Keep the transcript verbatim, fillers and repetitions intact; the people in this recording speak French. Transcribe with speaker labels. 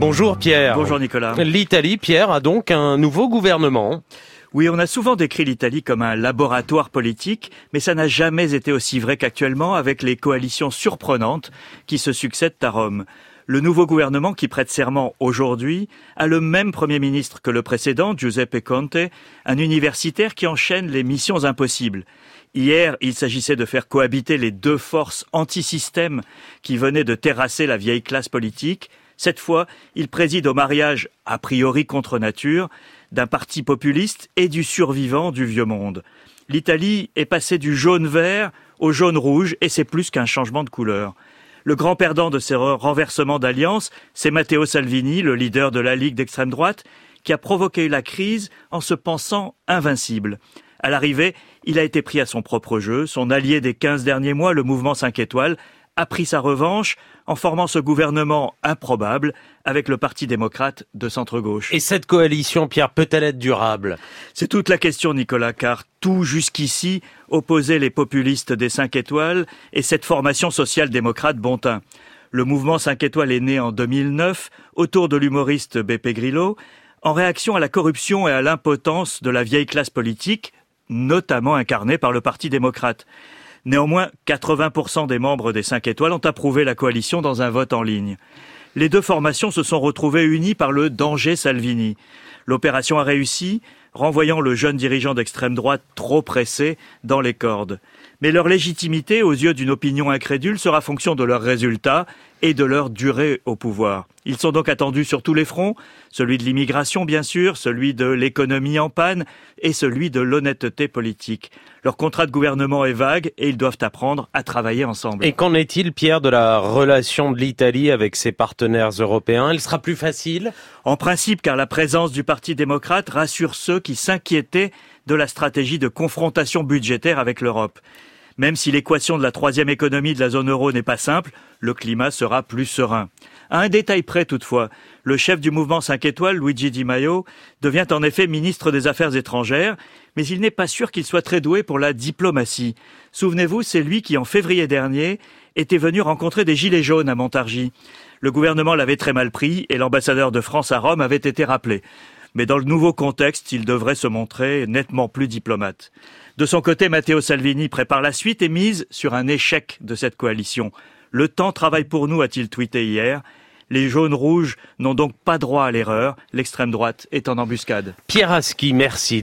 Speaker 1: Bonjour Pierre.
Speaker 2: Bonjour Nicolas.
Speaker 1: L'Italie, Pierre, a donc un nouveau gouvernement.
Speaker 2: Oui, on a souvent décrit l'Italie comme un laboratoire politique, mais ça n'a jamais été aussi vrai qu'actuellement avec les coalitions surprenantes qui se succèdent à Rome. Le nouveau gouvernement qui prête serment aujourd'hui a le même Premier ministre que le précédent, Giuseppe Conte, un universitaire qui enchaîne les missions impossibles. Hier, il s'agissait de faire cohabiter les deux forces anti-système qui venaient de terrasser la vieille classe politique. Cette fois, il préside au mariage, a priori contre nature, d'un parti populiste et du survivant du vieux monde. L'Italie est passée du jaune-vert au jaune-rouge et c'est plus qu'un changement de couleur. Le grand perdant de ces renversements d'alliance, c'est Matteo Salvini, le leader de la Ligue d'extrême droite, qui a provoqué la crise en se pensant invincible. À l'arrivée, il a été pris à son propre jeu. Son allié des quinze derniers mois, le mouvement cinq étoiles, a pris sa revanche en formant ce gouvernement improbable avec le Parti démocrate de centre-gauche.
Speaker 1: Et cette coalition, Pierre, peut-elle être durable ?
Speaker 2: C'est toute la question, Nicolas, car tout jusqu'ici opposait les populistes des cinq étoiles et cette formation social-démocrate bon teint. Le mouvement cinq étoiles est né en deux mille neuf autour de l'humoriste Beppe Grillo en réaction à la corruption et à l'impotence de la vieille classe politique, notamment incarnée par le Parti démocrate. Néanmoins, quatre-vingts pour cent des membres des cinq étoiles ont approuvé la coalition dans un vote en ligne. Les deux formations se sont retrouvées unies par le danger Salvini. L'opération a réussi, renvoyant le jeune dirigeant d'extrême droite trop pressé dans les cordes. Mais leur légitimité, aux yeux d'une opinion incrédule, sera fonction de leurs résultats et de leur durée au pouvoir. Ils sont donc attendus sur tous les fronts, celui de l'immigration bien sûr, celui de l'économie en panne et celui de l'honnêteté politique. Leur contrat de gouvernement est vague et ils doivent apprendre à travailler ensemble.
Speaker 1: Et qu'en est-il, Pierre, de la relation de l'Italie avec ses partenaires européens ? Elle sera plus facile ?
Speaker 2: En principe, car la présence du Parti démocrate rassure ceux qui s'inquiétaient de la stratégie de confrontation budgétaire avec l'Europe. Même si l'équation de la troisième économie de la zone euro n'est pas simple, le climat sera plus serein. À un détail près toutefois, le chef du mouvement cinq étoiles, Luigi Di Maio, devient en effet ministre des Affaires étrangères, mais il n'est pas sûr qu'il soit très doué pour la diplomatie. Souvenez-vous, c'est lui qui, en février dernier, était venu rencontrer des gilets jaunes à Montargis. Le gouvernement l'avait très mal pris et l'ambassadeur de France à Rome avait été rappelé. Mais dans le nouveau contexte, il devrait se montrer nettement plus diplomate. De son côté, Matteo Salvini prépare la suite et mise sur un échec de cette coalition. Le temps travaille pour nous, a-t-il tweeté hier. Les jaunes-rouges n'ont donc pas droit à l'erreur. L'extrême droite est en embuscade.
Speaker 1: Pierre Aski, merci.